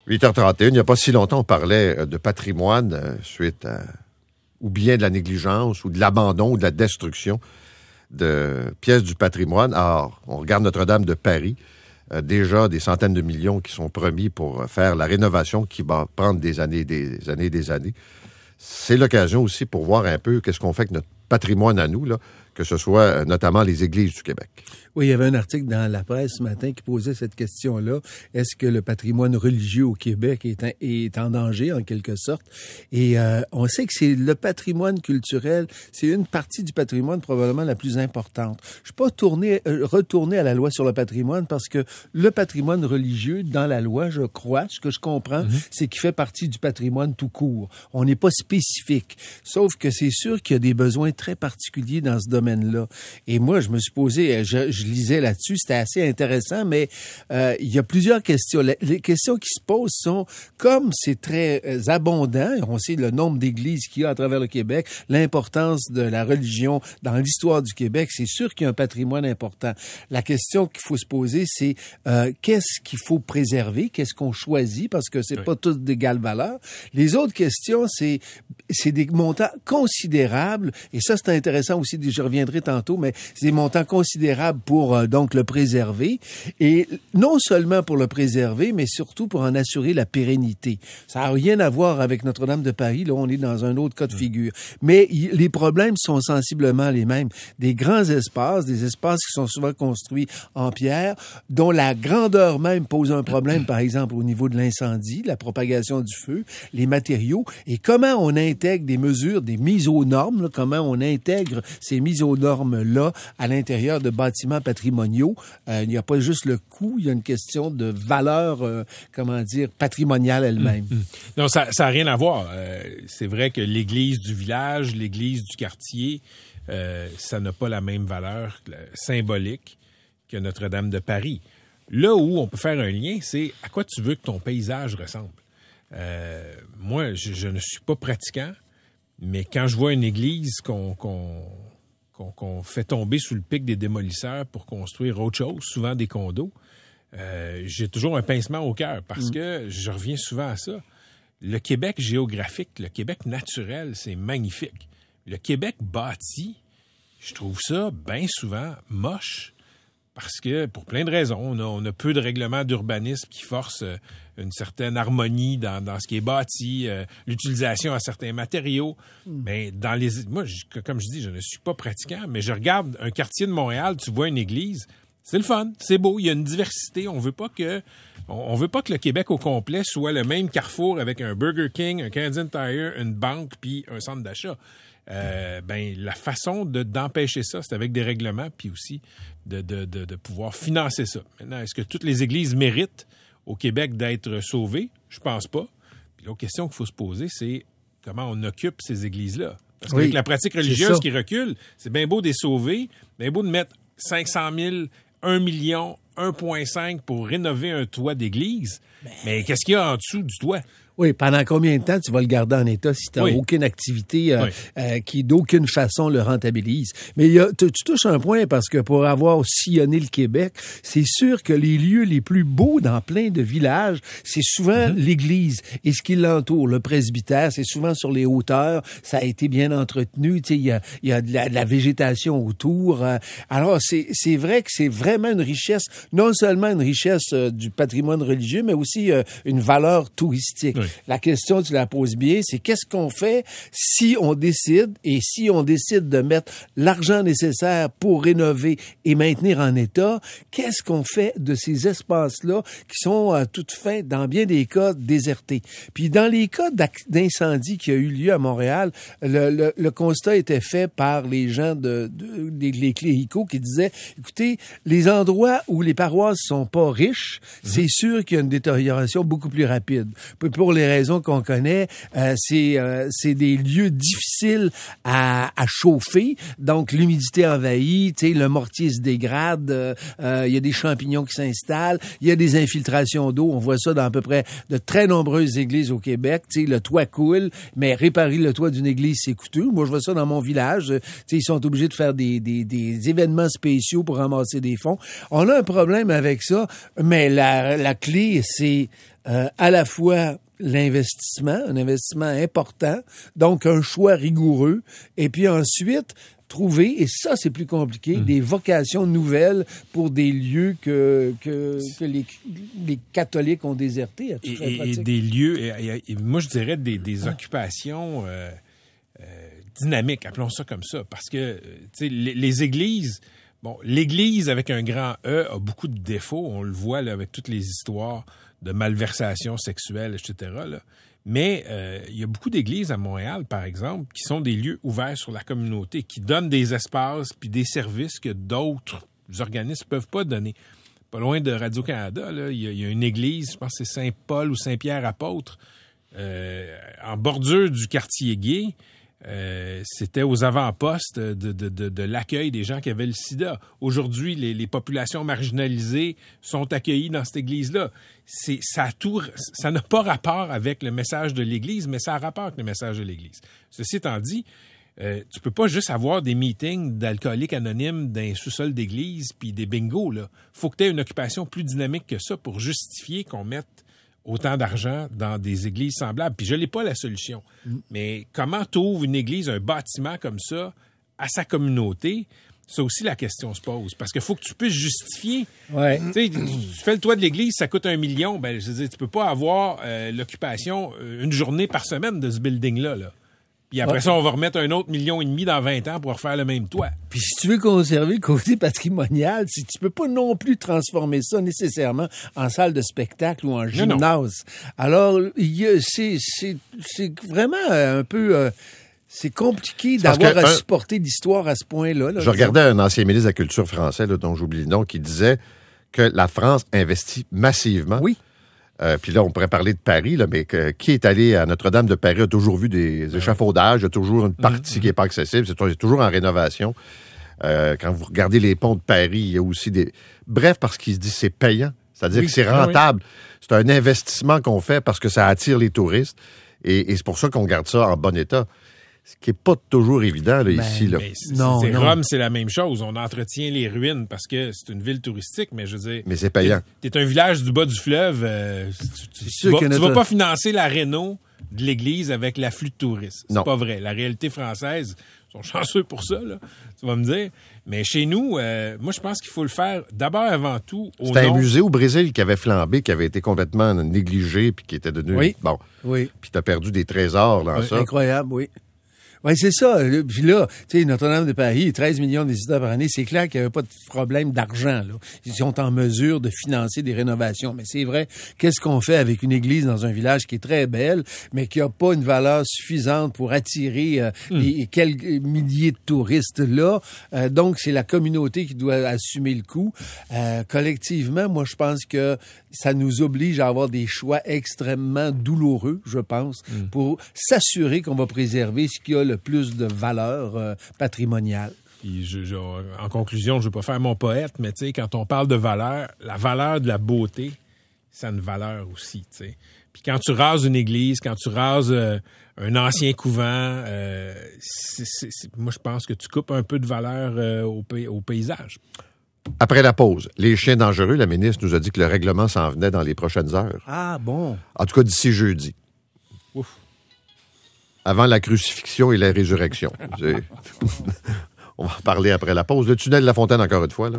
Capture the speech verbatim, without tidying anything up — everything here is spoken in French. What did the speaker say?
huit heures trente et un, il n'y a pas si longtemps, on parlait de patrimoine euh, suite à, ou bien de la négligence, ou de l'abandon, ou de la destruction de pièces du patrimoine. Alors, on regarde Notre-Dame de Paris, euh, déjà des centaines de millions qui sont promis pour faire la rénovation qui va prendre des années, des années, des années. C'est l'occasion aussi pour voir un peu qu'est-ce qu'on fait avec notre patrimoine à nous, là, que ce soit euh, notamment les églises du Québec. Oui, il y avait un article dans la presse ce matin qui posait cette question-là. Est-ce que le patrimoine religieux au Québec est, en, est en danger, en quelque sorte? Et euh, on sait que c'est le patrimoine culturel, c'est une partie du patrimoine probablement la plus importante. Je ne suis pas tourné, euh, retourné à la loi sur le patrimoine parce que le patrimoine religieux, dans la loi, je crois, ce que je comprends, mm-hmm. c'est qu'il fait partie du patrimoine tout court. On n'est pas spécifique. Sauf que c'est sûr qu'il y a des besoins très particuliers dans ce domaine-là. Et moi, je me suis posé... Je, je lisais là-dessus, c'était assez intéressant, mais euh, il y a plusieurs questions. Les, les questions qui se posent sont, comme c'est très euh, abondant, on sait le nombre d'églises qu'il y a à travers le Québec, l'importance de la religion dans l'histoire du Québec, c'est sûr qu'il y a un patrimoine important. La question qu'il faut se poser, c'est euh, qu'est-ce qu'il faut préserver, qu'est-ce qu'on choisit, parce que c'est oui. pas tous d'égale valeur. Les autres questions, c'est, c'est des montants considérables, et ça, c'est intéressant aussi, je reviendrai tantôt, mais c'est des montants considérables pour euh, donc le préserver, et non seulement pour le préserver, mais surtout pour en assurer la pérennité. Ça n'a rien à voir avec Notre-Dame de Paris, là on est dans un autre cas de figure. Mais y, les problèmes sont sensiblement les mêmes. Des grands espaces, des espaces qui sont souvent construits en pierre, dont la grandeur même pose un problème, par exemple au niveau de l'incendie, la propagation du feu, les matériaux, et comment on intègre des mesures, des mises aux normes, là, comment on intègre ces mises aux normes-là à l'intérieur de bâtiments patrimoniaux. Euh, il n'y a pas juste le coût, il y a une question de valeur, euh, comment dire, patrimoniale elle-même. Mmh, mmh. Non, ça n'a rien à voir. Euh, c'est vrai que l'église du village, l'église du quartier, euh, ça n'a pas la même valeur la, symbolique que Notre-Dame de Paris. Là où on peut faire un lien, c'est à quoi tu veux que ton paysage ressemble. Euh, moi, je, je ne suis pas pratiquant, mais quand je vois une église qu'on... qu'on Qu'on, qu'on fait tomber sous le pic des démolisseurs pour construire autre chose, souvent des condos, euh, j'ai toujours un pincement au cœur parce mmh. que je reviens souvent à ça. Le Québec géographique, le Québec naturel, c'est magnifique. Le Québec bâti, je trouve ça bien souvent moche parce que, pour plein de raisons, on a, on a peu de règlements d'urbanisme qui forcent euh, une certaine harmonie dans, dans ce qui est bâti, euh, l'utilisation à certains matériaux. Mm. Mais dans les, moi, je, comme je dis, je ne suis pas pratiquant, mais je regarde un quartier de Montréal, tu vois une église, c'est le fun, c'est beau, il y a une diversité. On veut pas que, on, on veut pas que le Québec au complet soit le même carrefour avec un Burger King, un Canadian Tire, une banque puis un centre d'achat. Euh, ben la façon de, d'empêcher ça, c'est avec des règlements, puis aussi de, de, de, de pouvoir financer ça. Maintenant, est-ce que toutes les églises méritent au Québec d'être sauvées? Je pense pas. Puis l'autre question qu'il faut se poser, c'est comment on occupe ces églises-là. Parce qu'avec oui, la pratique religieuse qui recule, c'est bien beau de les sauver, bien beau de mettre cinq cent mille, un million, un virgule cinq pour rénover un toit d'église, ben... mais qu'est-ce qu'il y a en dessous du toit? Oui, pendant combien de temps tu vas le garder en état si tu n'as oui. aucune activité euh, oui. euh, qui d'aucune façon le rentabilise? Mais il y a, tu, tu touches un point parce que pour avoir sillonné le Québec, c'est sûr que les lieux les plus beaux dans plein de villages, c'est souvent mm-hmm. l'église et ce qui l'entoure. Le presbytère, c'est souvent sur les hauteurs, ça a été bien entretenu, tu sais, il y a, il y a de la, de la végétation autour. Euh, alors, c'est, c'est vrai que c'est vraiment une richesse, non seulement une richesse euh, du patrimoine religieux, mais aussi euh, une valeur touristique. Oui. La question, tu la poses bien, c'est qu'est-ce qu'on fait si on décide, et si on décide de mettre l'argent nécessaire pour rénover et maintenir en état, qu'est-ce qu'on fait de ces espaces-là qui sont à toute fin, dans bien des cas, désertés? Puis dans les cas d'incendie qui a eu lieu à Montréal, le, le, le constat était fait par les gens de, de, des les cléricaux qui disaient, écoutez, les endroits où les paroisses sont pas riches, mmh. c'est sûr qu'il y a une détérioration beaucoup plus rapide. Pour les raisons qu'on connaît, euh, c'est euh, c'est des lieux difficiles à, à chauffer, donc l'humidité envahit, tu sais, le mortier se dégrade, euh, euh, il y a des champignons qui s'installent, il y a des infiltrations d'eau, on voit ça dans à peu près de très nombreuses églises au Québec, tu sais, le toit coule, mais réparer le toit d'une église, c'est coûteux. Moi, je vois ça dans mon village, tu sais, ils sont obligés de faire des, des, des événements spéciaux pour ramasser des fonds. On a un problème avec ça, mais la, la clé, c'est euh, à la fois l'investissement, un investissement important, donc un choix rigoureux, et puis ensuite trouver, et ça c'est plus compliqué, mmh. des vocations nouvelles pour des lieux que, que, que les, les catholiques ont désertés. À et, et, et des lieux, et, et, et moi je dirais des, des ah. occupations euh, euh, dynamiques, appelons ça comme ça, parce que tu sais, les, les églises, bon, l'église avec un grand E a beaucoup de défauts, on le voit là, avec toutes les histoires de malversation sexuelle, et cetera, là. Mais euh, il y a beaucoup d'églises à Montréal, par exemple, qui sont des lieux ouverts sur la communauté, qui donnent des espaces puis des services que d'autres organismes ne peuvent pas donner. Pas loin de Radio-Canada, là, il y a, il y a une église, je pense que c'est Saint-Paul ou Saint-Pierre-Apôtre, euh, en bordure du quartier gay. Euh, c'était aux avant-postes de, de, de, de l'accueil des gens qui avaient le sida. Aujourd'hui, les, les populations marginalisées sont accueillies dans cette église-là. C'est, ça, a tout, ça n'a pas rapport avec le message de l'Église, mais ça a rapport avec le message de l'Église. Ceci étant dit, euh, tu peux pas juste avoir des meetings d'alcooliques anonymes dans un sous-sol d'église puis des bingos, là. Faut que tu aies une occupation plus dynamique que ça pour justifier qu'on mette autant d'argent dans des églises semblables. Puis je n'ai pas la solution. Mm. Mais comment tu ouvres une église, un bâtiment comme ça, à sa communauté? Ça aussi, la question se pose. Parce qu'il faut que tu puisses justifier. Ouais. Tu sais, tu fais le toit de l'église, ça coûte un million. Ben, je veux dire, tu peux pas avoir euh, l'occupation euh, une journée par semaine de ce building-là, là. Puis après ouais. ça, on va remettre un autre million et demi dans vingt ans pour refaire le même toit. Puis si tu veux conserver le côté patrimonial, si tu peux pas non plus transformer ça nécessairement en salle de spectacle ou en gymnase. Non, non. Alors, il y a, c'est, c'est, c'est vraiment un peu... Euh, c'est compliqué d'avoir que, à un, supporter l'histoire à ce point-là. Là, je regardais un ancien ministre de la Culture français, là, dont j'oublie le nom, qui disait que la France investit massivement. Oui. Euh, puis là, on pourrait parler de Paris, là, mais que, qui est allé à Notre-Dame de Paris a toujours vu des échafaudages, il y a toujours une partie mmh. qui n'est pas accessible, c'est toujours en rénovation. Euh, quand vous regardez les ponts de Paris, il y a aussi des... Bref, parce qu'il se dit c'est payant, c'est-à-dire oui, que c'est rentable. Oui. C'est un investissement qu'on fait parce que ça attire les touristes et, et c'est pour ça qu'on garde ça en bon état. Ce qui n'est pas toujours évident là, ben, ici. Là. C'est, non, c'est, non. Rome, c'est la même chose. On entretient les ruines parce que c'est une ville touristique, mais je veux dire... Mais c'est payant. T'es, t'es un village du bas du fleuve. Euh, tu tu, vas, tu vas pas financer la réno de l'église avec l'afflux de touristes. C'est non. pas vrai. La réalité française, ils sont chanceux pour ça, là, tu vas me dire. Mais chez nous, euh, moi, je pense qu'il faut le faire d'abord avant tout au C'était nom... un musée au Brésil qui avait flambé, qui avait été complètement négligé puis qui était devenu... Oui. Bon. Oui. Puis t'as perdu des trésors dans oui, ça. Incroyable, oui. Oui, c'est ça. Puis là, tu sais, Notre-Dame de Paris, treize millions de visiteurs par année, c'est clair qu'il n'y avait pas de problème d'argent, là. Ils sont en mesure de financer des rénovations. Mais c'est vrai, qu'est-ce qu'on fait avec une église dans un village qui est très belle, mais qui n'a pas une valeur suffisante pour attirer euh, mm. les quelques milliers de touristes là? Euh, donc, c'est la communauté qui doit assumer le coût. Euh, collectivement, moi, je pense que ça nous oblige à avoir des choix extrêmement douloureux, je pense, mm. pour s'assurer qu'on va préserver ce qui a le plus de valeur euh, patrimoniale. Puis je, je, en conclusion, je ne veux pas faire mon poète, mais tu sais, quand on parle de valeur, la valeur de la beauté, ça a une valeur aussi, tu sais. Puis quand tu rases une église, quand tu rases euh, un ancien couvent, euh, c'est, c'est, c'est, moi je pense que tu coupes un peu de valeur euh, au, au paysage. Après la pause, les chiens dangereux, la ministre nous a dit que le règlement s'en venait dans les prochaines heures. Ah bon? En tout cas, d'ici jeudi. Ouf. Avant la crucifixion et la résurrection. On va en parler après la pause. Le tunnel de La Fontaine, encore une fois, là.